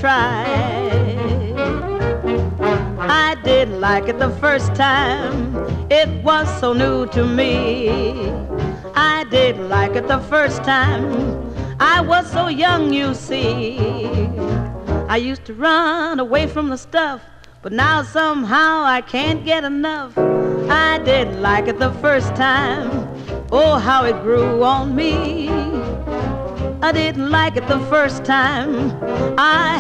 try. I didn't like it the first time, it was so new to me. I didn't like it the first time, I was so young, you see. I used to run away from the stuff, but now somehow I can't get enough. I didn't like it the first time, oh how it grew on me. I didn't like it the first time, I